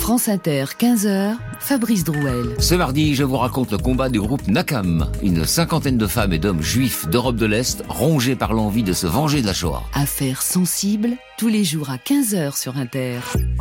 France Inter, 15h, Fabrice Drouel. Ce mardi, je vous raconte le combat du groupe Nakam, une cinquantaine de femmes et d'hommes juifs d'Europe de l'Est rongés par l'envie de se venger de la Shoah. Affaires sensibles, tous les jours à 15h sur Inter.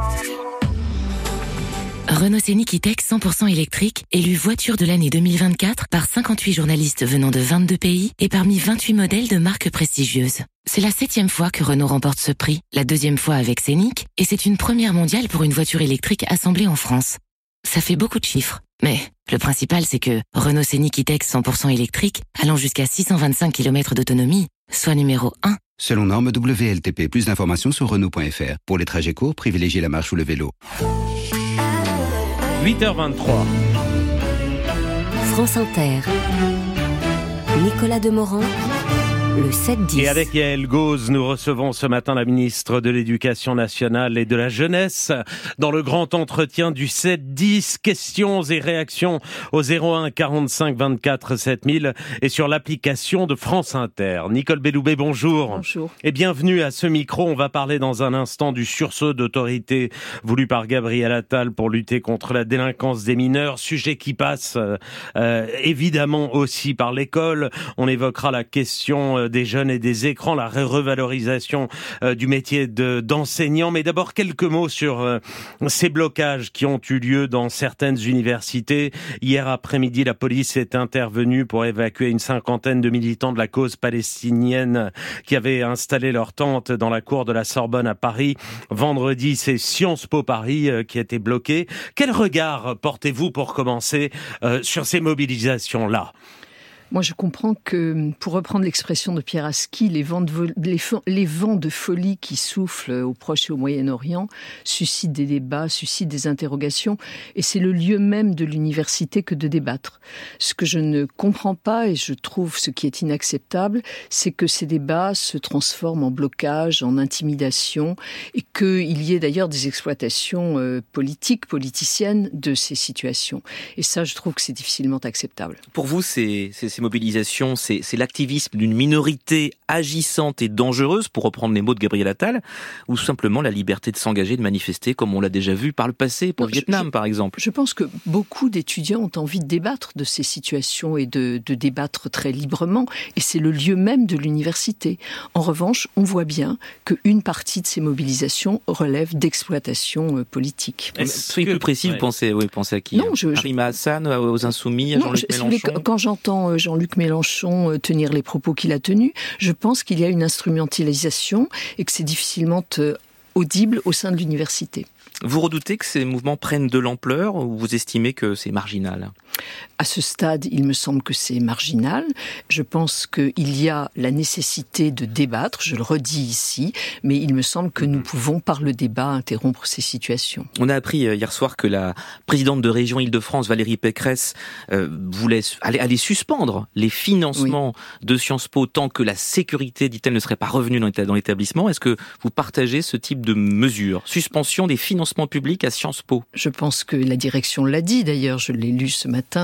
Renault Scénic E-Tech 100% électrique, élu voiture de l'année 2024 par 58 journalistes venant de 22 pays et parmi 28 modèles de marques prestigieuses. C'est la 7e fois que Renault remporte ce prix, la 2e fois avec Scénic, et c'est une première mondiale pour une voiture électrique assemblée en France. Ça fait beaucoup de chiffres, mais le principal c'est que Renault Scénic E-Tech 100% électrique, allant jusqu'à 625 km d'autonomie, soit numéro 1. Selon norme WLTP, plus d'informations sur Renault.fr. Pour les trajets courts, privilégiez la marche ou le vélo. 8h23. France Inter. Nicolas Demorand, le 7-10. Et avec Yael Gauz, nous recevons ce matin la ministre de l'Éducation nationale et de la jeunesse dans le grand entretien du 7-10. Questions et réactions au 01 45 24 7000 et sur l'application de France Inter. Nicole Belloubet, bonjour. Bonjour. Et bienvenue à ce micro. On va parler dans un instant du sursaut d'autorité voulu par Gabriel Attal pour lutter contre la délinquance des mineurs. Sujet qui passe évidemment aussi par l'école. On évoquera la question des jeunes et des écrans, la revalorisation du métier d'enseignant. Mais d'abord, quelques mots sur ces blocages qui ont eu lieu dans certaines universités. Hier après-midi, la police est intervenue pour évacuer une cinquantaine de militants de la cause palestinienne qui avaient installé leur tente dans la cour de la Sorbonne à Paris. Vendredi, c'est Sciences Po Paris qui a été bloqué. Quel regard portez-vous pour commencer sur ces mobilisations-là ? Moi, je comprends que, pour reprendre l'expression de Pierre Aski, les vents de folie qui soufflent au Proche et au Moyen-Orient suscitent des débats, suscitent des interrogations, et c'est le lieu même de l'université que de débattre. Ce que je ne comprends pas, et je trouve ce qui est inacceptable, c'est que ces débats se transforment en blocage, en intimidation, et qu'il y ait d'ailleurs des exploitations politiciennes de ces situations. Et ça, je trouve que c'est difficilement acceptable. Pour vous, ces mobilisations, c'est l'activisme d'une minorité agissante et dangereuse, pour reprendre les mots de Gabriel Attal, ou simplement la liberté de s'engager, de manifester, comme on l'a déjà vu par le passé, pour le Vietnam par exemple? Je pense que beaucoup d'étudiants ont envie de débattre de ces situations et de débattre très librement, et c'est le lieu même de l'université. En revanche, on voit bien qu'une partie de ces mobilisations relève d'exploitation politique. Soyez plus précis, vous pensez à qui? Non, Rima Hassan, aux Insoumis, à Jean-Luc Mélenchon? Quand j'entends Jean-Luc Mélenchon tenir les propos qu'il a tenus, je pense qu'il y a une instrumentalisation et que c'est difficilement audible au sein de l'université. Vous redoutez que ces mouvements prennent de l'ampleur ou vous estimez que c'est marginal ? À ce stade, il me semble que c'est marginal. Je pense qu'il y a la nécessité de débattre, je le redis ici, mais il me semble que nous pouvons, par le débat, interrompre ces situations. On a appris hier soir que la présidente de région Île-de-France, Valérie Pécresse, voulait aller suspendre les financements de Sciences Po tant que la sécurité, dit-elle, ne serait pas revenue dans l'établissement. Est-ce que vous partagez ce type de mesure? Suspension des financements publics à Sciences Po. Je pense que la direction l'a dit, d'ailleurs, je l'ai lu ce matin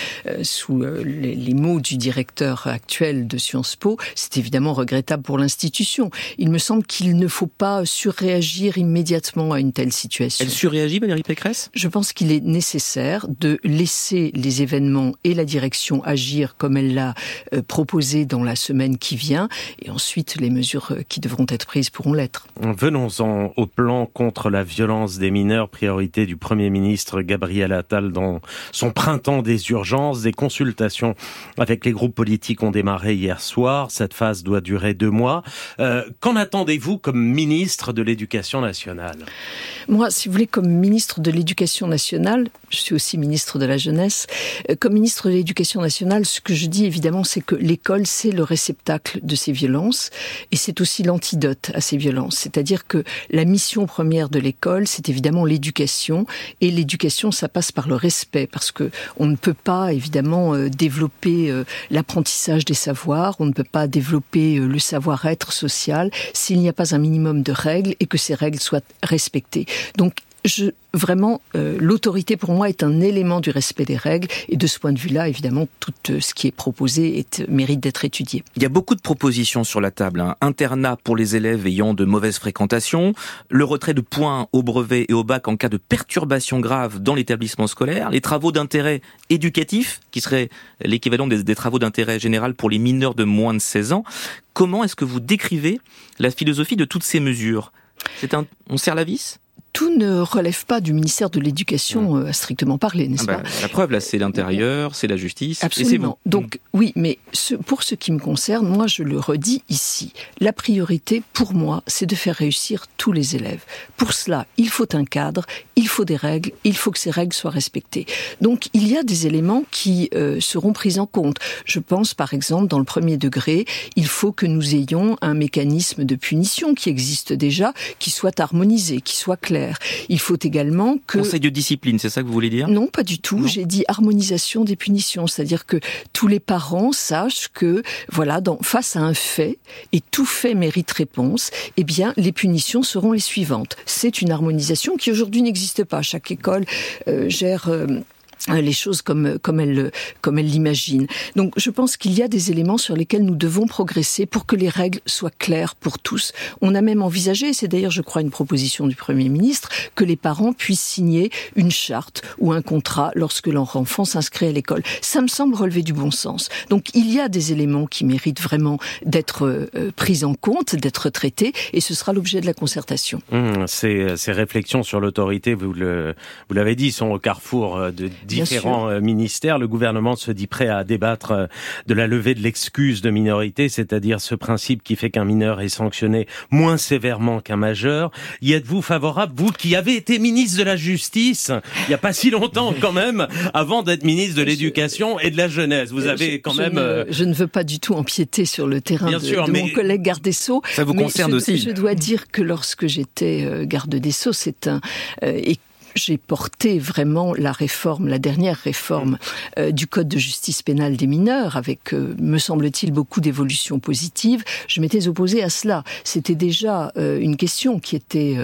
sous les mots du directeur actuel de Sciences Po. C'est évidemment regrettable pour l'institution. Il me semble qu'il ne faut pas surréagir immédiatement à une telle situation. Elle surréagit, Valérie Pécresse ? Je pense qu'il est nécessaire de laisser les événements et la direction agir comme elle l'a proposé dans la semaine qui vient, et ensuite les mesures qui devront être prises pourront l'être. Venons-en au plan contre la violence des mineurs, priorité du Premier ministre Gabriel Attal dans son printemps des urgences. Des consultations avec les groupes politiques ont démarré hier soir. Cette phase doit durer 2 mois. Qu'en attendez-vous comme ministre de l'Éducation nationale ? Moi, si vous voulez, comme ministre de l'Éducation nationale, je suis aussi ministre de la Jeunesse, comme ministre de l'Éducation nationale, ce que je dis évidemment, c'est que l'école, c'est le réceptacle de ces violences et c'est aussi l'antidote à ces violences. C'est-à-dire que la mission première de l'école, c'est évidemment l'éducation, et l'éducation, ça passe par le respect, parce que on ne peut pas évidemment développer l'apprentissage des savoirs, on ne peut pas développer le savoir-être social s'il n'y a pas un minimum de règles et que ces règles soient respectées. Donc Vraiment, l'autorité pour moi est un élément du respect des règles, et de ce point de vue-là, évidemment, tout ce qui est proposé mérite d'être étudié. Il y a beaucoup de propositions sur la table. Internat pour les élèves ayant de mauvaises fréquentations, le retrait de points au brevet et au bac en cas de perturbation grave dans l'établissement scolaire, les travaux d'intérêt éducatif, qui seraient l'équivalent des travaux d'intérêt général pour les mineurs de moins de 16 ans. Comment est-ce que vous décrivez la philosophie de toutes ces mesures ? On serre la vis ? Tout ne relève pas du ministère de l'Éducation à strictement parler, n'est-ce pas ? La preuve, là, c'est l'intérieur, c'est la justice, absolument. Et c'est vous. Donc, oui, mais pour ce qui me concerne, moi, je le redis ici. La priorité, pour moi, c'est de faire réussir tous les élèves. Pour cela, il faut un cadre, il faut des règles, il faut que ces règles soient respectées. Donc, il y a des éléments qui seront pris en compte. Je pense, par exemple, dans le premier degré, il faut que nous ayons un mécanisme de punition qui existe déjà, qui soit harmonisé, qui soit clair. Il faut également que... Conseil de discipline, c'est ça que vous voulez dire ? Non, pas du tout. Non. J'ai dit harmonisation des punitions, c'est-à-dire que tous les parents sachent que, voilà, face à un fait, et tout fait mérite réponse, eh bien, les punitions seront les suivantes. C'est une harmonisation qui aujourd'hui n'existe pas. Chaque école gère... les choses comme elle l'imagine. Donc je pense qu'il y a des éléments sur lesquels nous devons progresser pour que les règles soient claires pour tous. On a même envisagé, c'est d'ailleurs je crois une proposition du Premier ministre, que les parents puissent signer une charte ou un contrat lorsque leur enfant s'inscrit à l'école. Ça me semble relever du bon sens. Donc il y a des éléments qui méritent vraiment d'être pris en compte, d'être traités, et ce sera l'objet de la concertation. Ces réflexions sur l'autorité, vous l'avez dit, sont au carrefour de différents ministères. Le gouvernement se dit prêt à débattre de la levée de l'excuse de minorité, c'est-à-dire ce principe qui fait qu'un mineur est sanctionné moins sévèrement qu'un majeur. Y êtes-vous favorable, vous qui avez été ministre de la Justice il n'y a pas si longtemps quand même, avant d'être ministre de l'Éducation et de la Jeunesse? Vous avez Je ne veux pas du tout empiéter sur le terrain de mon collègue garde des Sceaux. Ça vous concerne aussi. Je dois dire que lorsque j'étais garde des Sceaux, j'ai porté vraiment la dernière réforme du Code de justice pénale des mineurs, avec, me semble-t-il, beaucoup d'évolutions positives. Je m'étais opposée à cela. C'était déjà une question qui était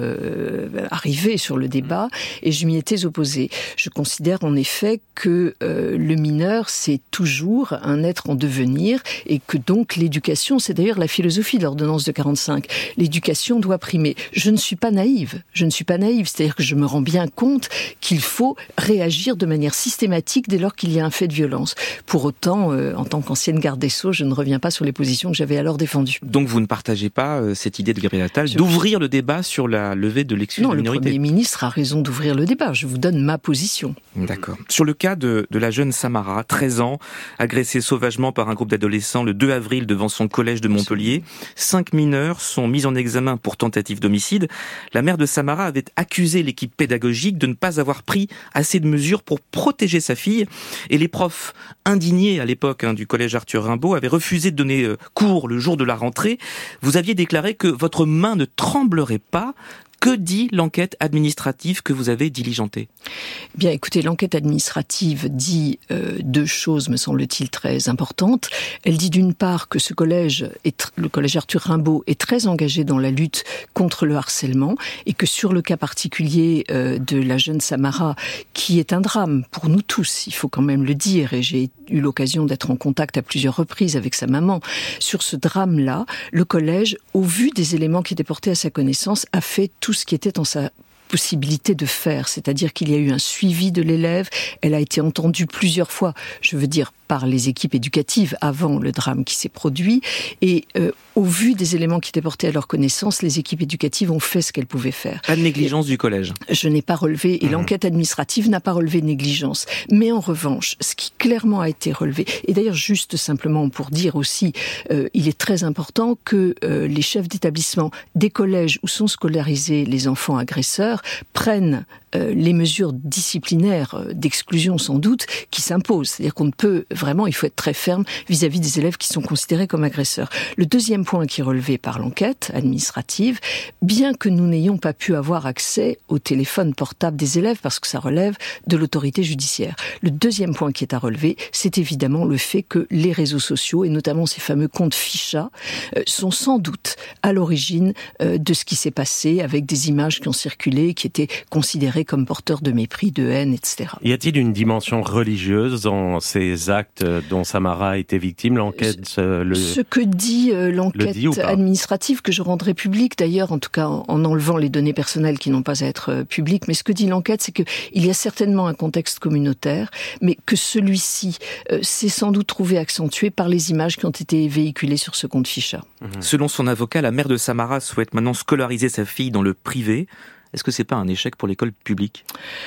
arrivée sur le débat, et je m'y étais opposée. Je considère en effet que le mineur, c'est toujours un être en devenir, et que donc l'éducation, c'est d'ailleurs la philosophie de l'ordonnance de 45, l'éducation doit primer. Je ne suis pas naïve, c'est-à-dire que je me rends bien compte qu'il faut réagir de manière systématique dès lors qu'il y a un fait de violence. Pour autant, en tant qu'ancienne garde des Sceaux, je ne reviens pas sur les positions que j'avais alors défendues. Donc vous ne partagez pas cette idée de Gabriel Attal d'ouvrir le débat sur la levée de l'excuse de minorité? Non, le Premier ministre a raison d'ouvrir le débat. Je vous donne ma position. D'accord. Sur le cas de la jeune Samara, 13 ans, agressée sauvagement par un groupe d'adolescents le 2 avril devant son collège de Montpellier, 5 mineurs sont mis en examen pour tentative d'homicide. La mère de Samara avait accusé l'équipe pédagogique de ne pas avoir pris assez de mesures pour protéger sa fille, et les profs indignés à l'époque du collège Arthur Rimbaud avaient refusé de donner cours le jour de la rentrée. Vous aviez déclaré que votre main ne tremblerait pas. Que dit l'enquête administrative que vous avez diligentée? Bien, écoutez, l'enquête administrative dit deux choses, me semble-t-il, très importantes. Elle dit d'une part que ce collège, le collège Arthur Rimbaud, est très engagé dans la lutte contre le harcèlement, et que sur le cas particulier de la jeune Samara, qui est un drame pour nous tous, il faut quand même le dire, et j'ai eu l'occasion d'être en contact à plusieurs reprises avec sa maman, sur ce drame-là, le collège, au vu des éléments qui étaient portés à sa connaissance, a fait tout ce qui était en sa possibilité de faire, c'est-à-dire qu'il y a eu un suivi de l'élève, elle a été entendue plusieurs fois, je veux dire par les équipes éducatives avant le drame qui s'est produit, et au vu des éléments qui étaient portés à leur connaissance, les équipes éducatives ont fait ce qu'elles pouvaient faire. Pas de négligence du collège? Je n'ai pas relevé, et l'enquête administrative n'a pas relevé de négligence. Mais en revanche, ce qui clairement a été relevé, et d'ailleurs juste simplement pour dire aussi, il est très important que les chefs d'établissement des collèges où sont scolarisés les enfants agresseurs prennent les mesures disciplinaires d'exclusion sans doute qui s'imposent. C'est-à-dire qu'on ne peut vraiment, il faut être très ferme vis-à-vis des élèves qui sont considérés comme agresseurs. Le deuxième point qui est relevé par l'enquête administrative, bien que nous n'ayons pas pu avoir accès au téléphone portable des élèves, parce que ça relève de l'autorité judiciaire. Le deuxième point qui est à relever, c'est évidemment le fait que les réseaux sociaux, et notamment ces fameux comptes Ficha, sont sans doute à l'origine de ce qui s'est passé avec des images qui ont circulé, qui étaient considérées comme porteurs de mépris, de haine, etc. Y a-t-il une dimension religieuse dans ces actes dont Samara a été victime? L'enquête ce que dit l'enquête administrative, que je rendrai publique d'ailleurs, en tout cas en enlevant les données personnelles qui n'ont pas à être publiques, mais ce que dit l'enquête, c'est qu'il y a certainement un contexte communautaire, mais que celui-ci s'est sans doute trouvé accentué par les images qui ont été véhiculées sur ce compte Ficha. Selon son avocat, la mère de Samara souhaite maintenant scolariser sa fille dans le privé. Est-ce que c'est pas un échec pour l'école publique ?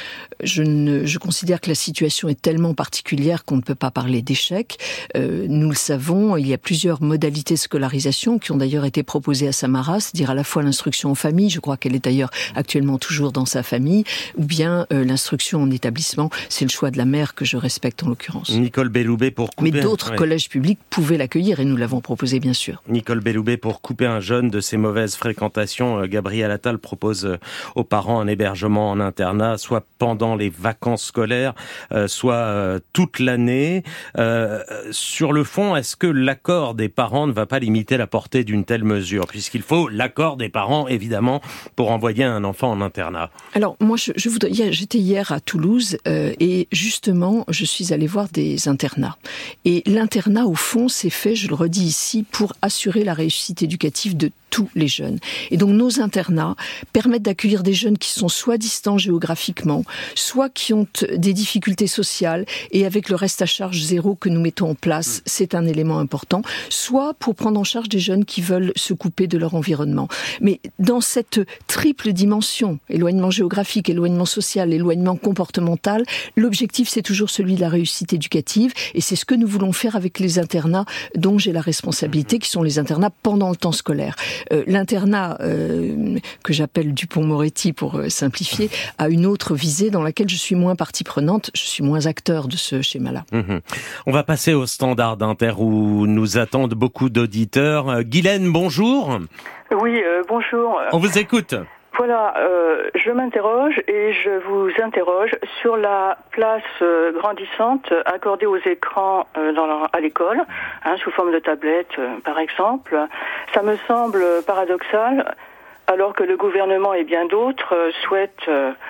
Je considère que la situation est tellement particulière qu'on ne peut pas parler d'échec. Nous le savons, il y a plusieurs modalités de scolarisation qui ont d'ailleurs été proposées à Samara, c'est-à-dire à la fois l'instruction en famille, je crois qu'elle est d'ailleurs actuellement toujours dans sa famille, ou bien l'instruction en établissement. C'est le choix de la mère que je respecte en l'occurrence. Nicole Belloubet pour couper... Mais d'autres collèges publics pouvaient l'accueillir et nous l'avons proposé bien sûr. Nicole Belloubet, pour couper un jeune de ses mauvaises fréquentations, Gabriel Attal propose aux parents un hébergement en internat, soit pendant les vacances scolaires, soit toute l'année. Sur le fond, est-ce que l'accord des parents ne va pas limiter la portée d'une telle mesure, puisqu'il faut l'accord des parents, évidemment, pour envoyer un enfant en internat? Alors, moi, j'étais hier à Toulouse et justement, je suis allée voir des internats. Et l'internat, au fond, c'est fait, je le redis ici, pour assurer la réussite éducative de tous les jeunes. Et donc, nos internats permettent d'accueillir des jeunes qui sont soit distants géographiquement, soit qui ont des difficultés sociales, et avec le reste à charge zéro que nous mettons en place, c'est un élément important, soit pour prendre en charge des jeunes qui veulent se couper de leur environnement. Mais dans cette triple dimension, éloignement géographique, éloignement social, éloignement comportemental, l'objectif c'est toujours celui de la réussite éducative, et c'est ce que nous voulons faire avec les internats dont j'ai la responsabilité, qui sont les internats pendant le temps scolaire. L'internat que j'appelle Dupond-Moretti pour simplifier, a une autre visée dans laquelle je suis moins partie prenante, je suis moins acteur de ce schéma-là. On va passer au standard d'Inter où nous attendent beaucoup d'auditeurs. Guylaine, bonjour. Oui, bonjour. On vous écoute. Voilà, je m'interroge et je vous interroge sur la place grandissante accordée aux écrans à l'école, sous forme de tablette par exemple. Ça me semble paradoxal, alors que le gouvernement et bien d'autres souhaitent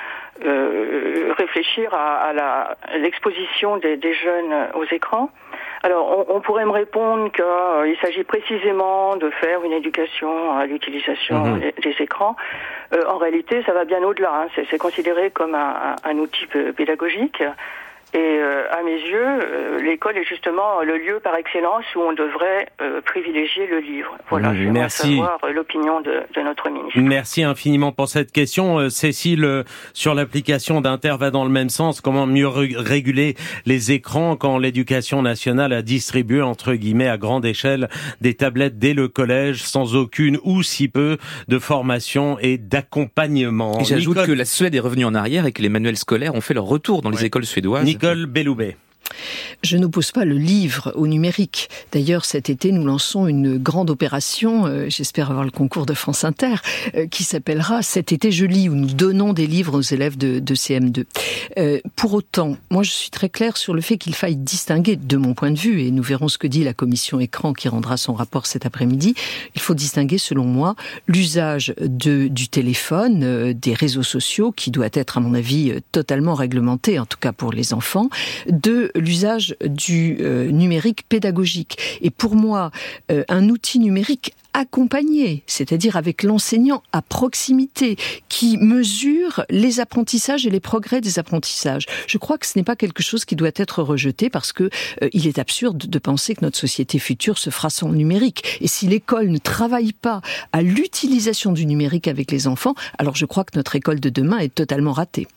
réfléchir à l'exposition des jeunes aux écrans. Alors, on pourrait me répondre qu'il s'agit précisément de faire une éducation à l'utilisation des écrans. En réalité, ça va bien au-delà. C'est considéré comme un outil pédagogique. Et à mes yeux, l'école est justement le lieu par excellence où on devrait privilégier le livre. Voilà, j'aimerais savoir l'opinion de notre ministre. Merci infiniment pour cette question. Cécile, sur l'application d'Inter va dans le même sens. Comment mieux réguler les écrans quand l'éducation nationale a distribué, entre guillemets, à grande échelle, des tablettes dès le collège, sans aucune ou si peu de formation et d'accompagnement. Et j'ajoute que la Suède est revenue en arrière et que les manuels scolaires ont fait leur retour dans les écoles suédoises. Nicole Belloubet. Je n'oppose pas le livre au numérique. D'ailleurs, cet été, nous lançons une grande opération, j'espère avoir le concours de France Inter, qui s'appellera « Cet été, je lis », où nous donnons des livres aux élèves de CM2. Pour autant, moi, je suis très claire sur le fait qu'il faille distinguer, de mon point de vue, et nous verrons ce que dit la commission écran qui rendra son rapport cet après-midi, il faut distinguer, selon moi, l'usage du téléphone, des réseaux sociaux, qui doit être, à mon avis, totalement réglementé, en tout cas pour les enfants, de l'usage du numérique pédagogique. Et pour moi, un outil numérique accompagné, c'est-à-dire avec l'enseignant à proximité, qui mesure les apprentissages et les progrès des apprentissages. Je crois que ce n'est pas quelque chose qui doit être rejeté parce que il est absurde de penser que notre société future se fera sans numérique. Et si l'école ne travaille pas à l'utilisation du numérique avec les enfants, alors je crois que notre école de demain est totalement ratée.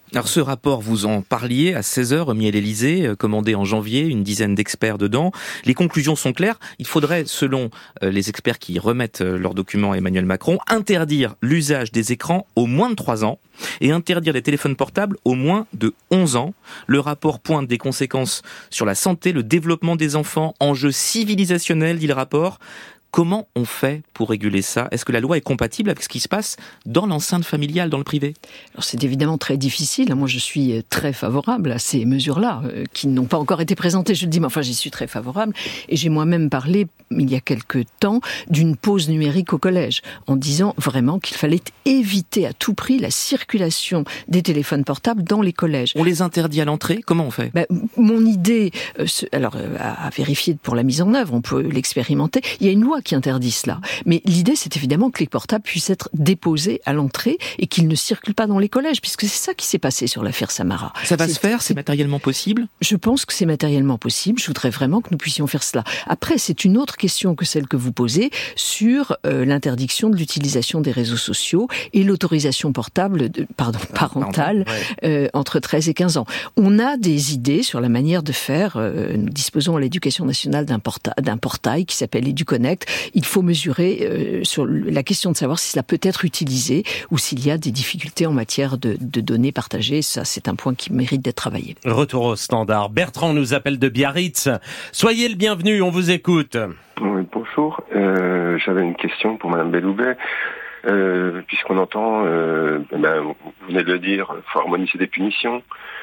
Alors ce rapport, vous en parliez à 16h, remis à l'Élysée, commandé en janvier, une dizaine d'experts dedans. Les conclusions sont claires. Il faudrait, selon les experts qui remettent leurs documents à Emmanuel Macron, interdire l'usage des écrans aux moins de 3 ans et interdire les téléphones portables aux moins de 11 ans. Le rapport pointe des conséquences sur la santé, le développement des enfants, enjeux civilisationnels, dit le rapport. Comment on fait pour réguler ça ? Est-ce que la loi est compatible avec ce qui se passe dans l'enceinte familiale, dans le privé ? Alors c'est évidemment très difficile. Moi, je suis très favorable à ces mesures-là, qui n'ont pas encore été présentées, je le dis, mais enfin, j'y suis très favorable. Et j'ai moi-même parlé, il y a quelque temps, d'une pause numérique au collège, en disant vraiment qu'il fallait éviter à tout prix la circulation des téléphones portables dans les collèges. On les interdit à l'entrée ? Comment on fait ? Mon idée, à vérifier pour la mise en œuvre, on peut l'expérimenter. Il y a une loi qui interdit cela. Mais l'idée, c'est évidemment que les portables puissent être déposés à l'entrée et qu'ils ne circulent pas dans les collèges, puisque c'est ça qui s'est passé sur l'affaire Samara. Ça va se faire ? C'est matériellement possible ? Je pense que c'est matériellement possible. Je voudrais vraiment que nous puissions faire cela. Après, c'est une autre question que celle que vous posez sur l'interdiction de l'utilisation des réseaux sociaux et l'autorisation parentale entre 13 et 15 ans. On a des idées sur la manière de faire. Nous disposons à l'Éducation nationale d'un portail qui s'appelle EduConnect. Il faut mesurer sur la question de savoir si cela peut être utilisé ou s'il y a des difficultés en matière de données partagées. Ça, c'est un point qui mérite d'être travaillé. Retour au standard. Bertrand nous appelle de Biarritz. Soyez le bienvenu, on vous écoute. Oui, bonjour. J'avais une question pour Madame Belloubet. Puisqu'on entend, vous venez de le dire, il faut harmoniser des punitions.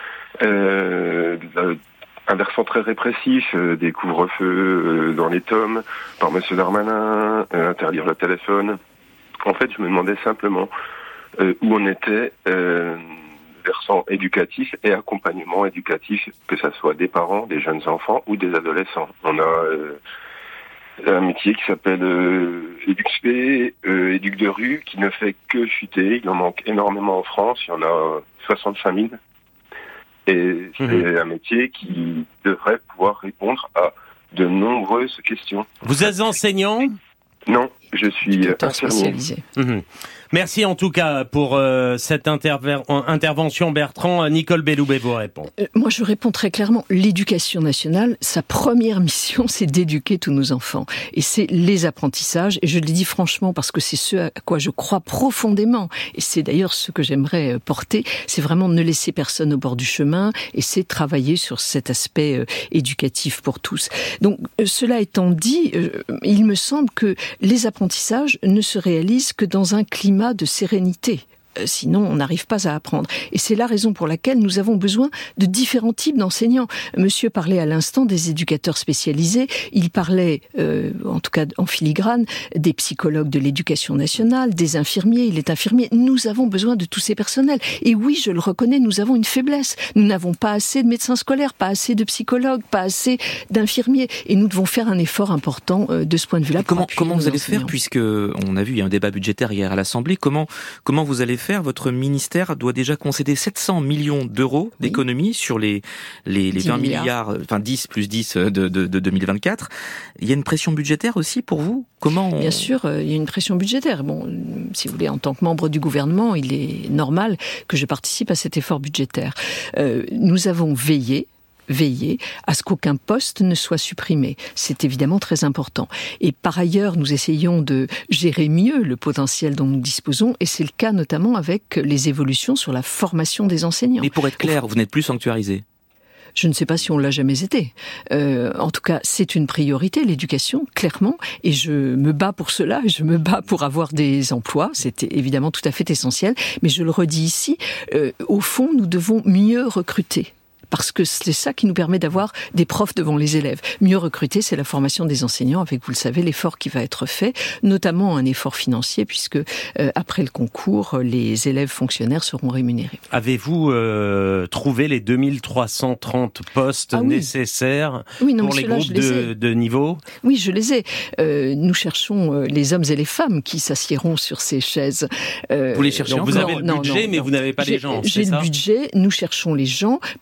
Un versant très répressif, des couvre-feux dans les tomes, par Monsieur Darmanin, interdire le téléphone. En fait, je me demandais simplement où on était, versant éducatif et accompagnement éducatif, que ça soit des parents, des jeunes enfants ou des adolescents. On a un métier qui s'appelle EduxP, éduc de rue, qui ne fait que chuter. Il en manque énormément en France, il y en a 65 000. Et c'est un métier qui devrait pouvoir répondre à de nombreuses questions. Vous êtes enseignant ? Non, je suis infirmier. Merci en tout cas pour cette intervention, Bertrand. Nicole Belloubet vous répond. Moi, je réponds très clairement. L'éducation nationale, sa première mission, c'est d'éduquer tous nos enfants. Et c'est les apprentissages. Et je le dis franchement parce que c'est ce à quoi je crois profondément. Et c'est d'ailleurs ce que j'aimerais porter. C'est vraiment ne laisser personne au bord du chemin. Et c'est travailler sur cet aspect éducatif pour tous. Donc, cela étant dit, il me semble que les apprentissages ne se réalisent que dans un climat de sérénité. Sinon, on n'arrive pas à apprendre. Et c'est la raison pour laquelle nous avons besoin de différents types d'enseignants. Monsieur parlait à l'instant des éducateurs spécialisés. Il parlait, en tout cas en filigrane, des psychologues de l'éducation nationale, des infirmiers. Il est infirmier. Nous avons besoin de tous ces personnels. Et oui, je le reconnais, nous avons une faiblesse. Nous n'avons pas assez de médecins scolaires, pas assez de psychologues, pas assez d'infirmiers. Et nous devons faire un effort important de ce point de vue-là. Comment vous allez faire, puisque on a vu, il y a un débat budgétaire hier à l'Assemblée. Comment vous allez faire? Votre ministère doit déjà concéder 700 millions d'euros d'économies sur les 20 milliards, enfin 10 plus 10 de 2024. Il y a une pression budgétaire aussi pour vous? Bien sûr, il y a une pression budgétaire. Bon, si vous voulez, en tant que membre du gouvernement, il est normal que je participe à cet effort budgétaire. Nous avons veillé à ce qu'aucun poste ne soit supprimé. C'est évidemment très important. Et par ailleurs, nous essayons de gérer mieux le potentiel dont nous disposons, et c'est le cas notamment avec les évolutions sur la formation des enseignants. Mais pour être clair, vous n'êtes plus sanctuarisé. Je ne sais pas si on l'a jamais été. En tout cas, c'est une priorité, l'éducation, clairement, et je me bats pour cela, je me bats pour avoir des emplois, c'est évidemment tout à fait essentiel, mais je le redis ici, au fond, nous devons mieux recruter. Parce que c'est ça qui nous permet d'avoir des profs devant les élèves. Mieux recruter, c'est la formation des enseignants, avec, vous le savez, l'effort qui va être fait, notamment un effort financier, puisque après le concours, les élèves fonctionnaires seront rémunérés. Avez-vous trouvé les 2330 postes nécessaires pour les groupes de niveau? Oui, je les ai. Nous cherchons les hommes et les femmes qui s'assiéront sur ces chaises. Vous les cherchez? Vous avez le budget, mais vous n'avez pas les gens, c'est ça? J'ai le budget, nous cherchons les gens, pas sur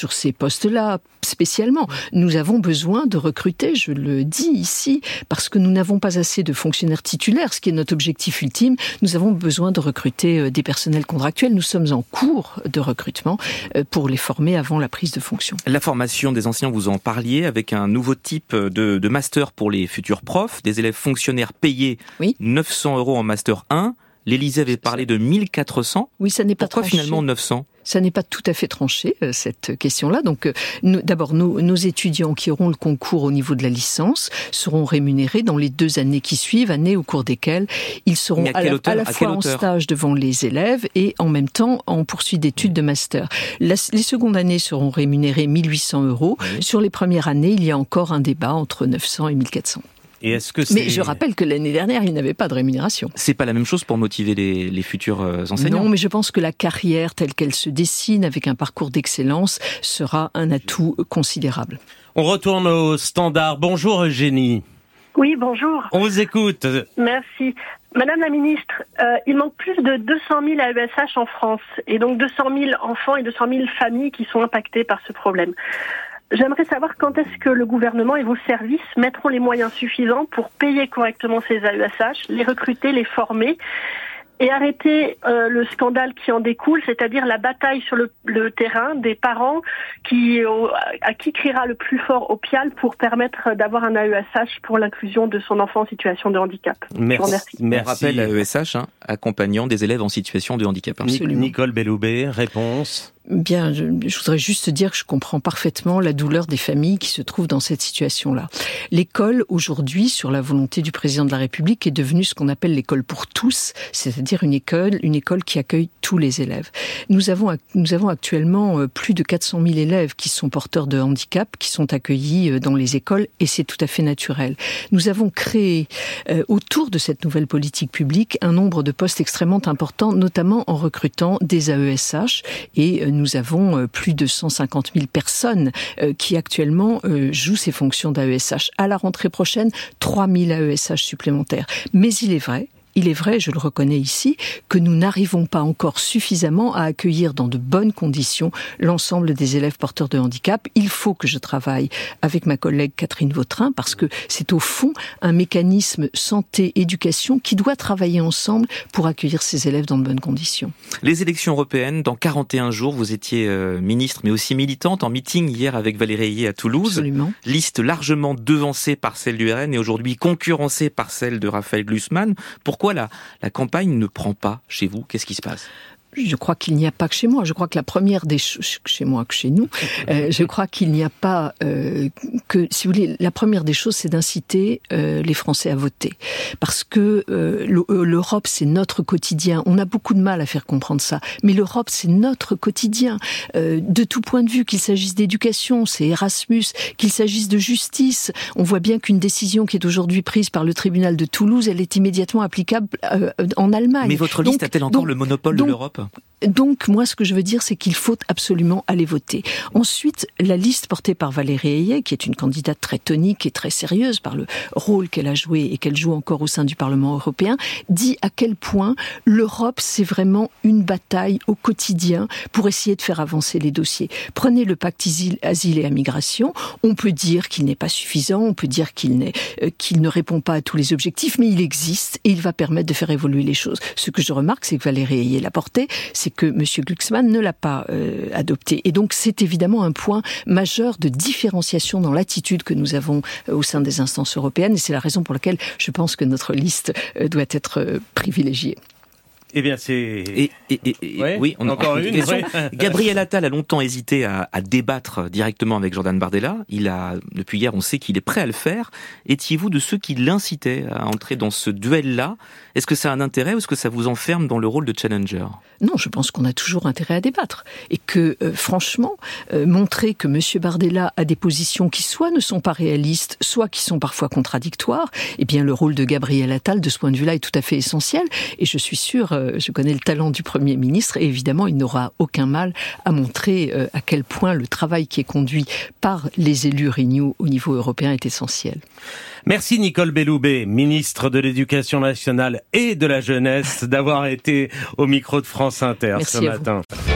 sur ces postes-là spécialement. Nous avons besoin de recruter, je le dis ici, parce que nous n'avons pas assez de fonctionnaires titulaires, ce qui est notre objectif ultime. Nous avons besoin de recruter des personnels contractuels. Nous sommes en cours de recrutement pour les former avant la prise de fonction. La formation des enseignants, vous en parliez, avec un nouveau type de master pour les futurs profs, des élèves fonctionnaires payés 900 € en master 1. L'Élysée avait parlé de 1400. Oui, ça n'est pas Pourquoi tranché. Finalement 900 ? Ça n'est pas tout à fait tranché, cette question-là. Donc, d'abord, nos étudiants qui auront le concours au niveau de la licence seront rémunérés dans les 2 années qui suivent, années au cours desquelles ils seront à la fois en stage devant les élèves et en même temps en poursuite d'études de master. Les secondes années seront rémunérées 1800 €. Oui. Sur les premières années, il y a encore un débat entre 900 et 1400. Et est-ce que Mais je rappelle que l'année dernière, il n'avait pas de rémunération. C'est pas la même chose pour motiver les futurs enseignants. Non, mais je pense que la carrière telle qu'elle se dessine, avec un parcours d'excellence, sera un atout considérable. On retourne au standard. Bonjour Eugénie. Oui, bonjour. On vous écoute. Merci. Madame la ministre, il manque plus de 200 000 AESH en France, et donc 200 000 enfants et 200 000 familles qui sont impactées par ce problème. J'aimerais savoir quand est-ce que le gouvernement et vos services mettront les moyens suffisants pour payer correctement ces AESH, les recruter, les former et arrêter le scandale qui en découle, c'est-à-dire la bataille sur le terrain des parents à qui criera le plus fort au pial pour permettre d'avoir un AESH pour l'inclusion de son enfant en situation de handicap. Merci. On rappelle l'AESH, accompagnant des élèves en situation de handicap. Absolument. Nicole Belloubet, réponse. Bien, je voudrais juste dire que je comprends parfaitement la douleur des familles qui se trouvent dans cette situation-là. L'école, aujourd'hui, sur la volonté du président de la République, est devenue ce qu'on appelle l'école pour tous, c'est-à-dire une école qui accueille tous les élèves. Nous avons actuellement plus de 400 000 élèves qui sont porteurs de handicap, qui sont accueillis dans les écoles, et c'est tout à fait naturel. Nous avons créé, autour de cette nouvelle politique publique, un nombre de postes extrêmement importants, notamment en recrutant des AESH, et nous avons plus de 150 000 personnes qui actuellement jouent ces fonctions d'AESH. À la rentrée prochaine, 3 000 AESH supplémentaires. Mais il est vrai, je le reconnais ici, que nous n'arrivons pas encore suffisamment à accueillir dans de bonnes conditions l'ensemble des élèves porteurs de handicap. Il faut que je travaille avec ma collègue Catherine Vautrin parce que c'est au fond un mécanisme santé-éducation qui doit travailler ensemble pour accueillir ces élèves dans de bonnes conditions. Les élections européennes, dans 41 jours, vous étiez ministre mais aussi militante en meeting hier avec Valérie Ayé à Toulouse. Absolument. Liste largement devancée par celle du RN et aujourd'hui concurrencée par celle de Raphaël Glucksmann. Pourquoi la campagne ne prend pas chez vous ? Qu'est-ce qui se passe ? Je crois qu'il n'y a pas que chez moi. Je crois que la première des choses, chez moi que chez nous, je crois qu'il n'y a pas que, si vous voulez, la première des choses, c'est d'inciter les Français à voter, parce que l'Europe, c'est notre quotidien. On a beaucoup de mal à faire comprendre ça, mais l'Europe, c'est notre quotidien. De tout point de vue, qu'il s'agisse d'éducation, c'est Erasmus, qu'il s'agisse de justice, on voit bien qu'une décision qui est aujourd'hui prise par le tribunal de Toulouse, elle est immédiatement applicable en Allemagne. Mais votre liste a-t-elle encore le monopole de l'Europe ? Donc, moi, ce que je veux dire, c'est qu'il faut absolument aller voter. Ensuite, la liste portée par Valérie Ayé, qui est une candidate très tonique et très sérieuse par le rôle qu'elle a joué et qu'elle joue encore au sein du Parlement européen, dit à quel point l'Europe, c'est vraiment une bataille au quotidien pour essayer de faire avancer les dossiers. Prenez le pacte asile et immigration. On peut dire qu'il n'est pas suffisant, on peut dire qu'il ne répond pas à tous les objectifs, mais il existe et il va permettre de faire évoluer les choses. Ce que je remarque, c'est que Valérie Ayé l'a porté, c'est que M. Glucksmann ne l'a pas adopté. Et donc, c'est évidemment un point majeur de différenciation dans l'attitude que nous avons au sein des instances européennes. Et c'est la raison pour laquelle je pense que notre liste doit être privilégiée. Eh bien, c'est... Oui, on a encore une question. Ouais. Gabriel Attal a longtemps hésité à débattre directement avec Jordan Bardella. Depuis hier, on sait qu'il est prêt à le faire. Étiez-vous de ceux qui l'incitaient à entrer dans ce duel-là ? Est-ce que ça a un intérêt ou est-ce que ça vous enferme dans le rôle de challenger ? Non, je pense qu'on a toujours intérêt à débattre. Et que, franchement, montrer que M. Bardella a des positions qui soit ne sont pas réalistes, soit qui sont parfois contradictoires, eh bien, le rôle de Gabriel Attal, de ce point de vue-là, est tout à fait essentiel. Et je suis sûre, je connais le talent du Premier ministre, et évidemment, il n'aura aucun mal à montrer à quel point le travail qui est conduit par les élus Renew au niveau européen est essentiel. Merci Nicole Belloubet, ministre de l'Éducation nationale et de la jeunesse, d'avoir été au micro de France Inter ce matin.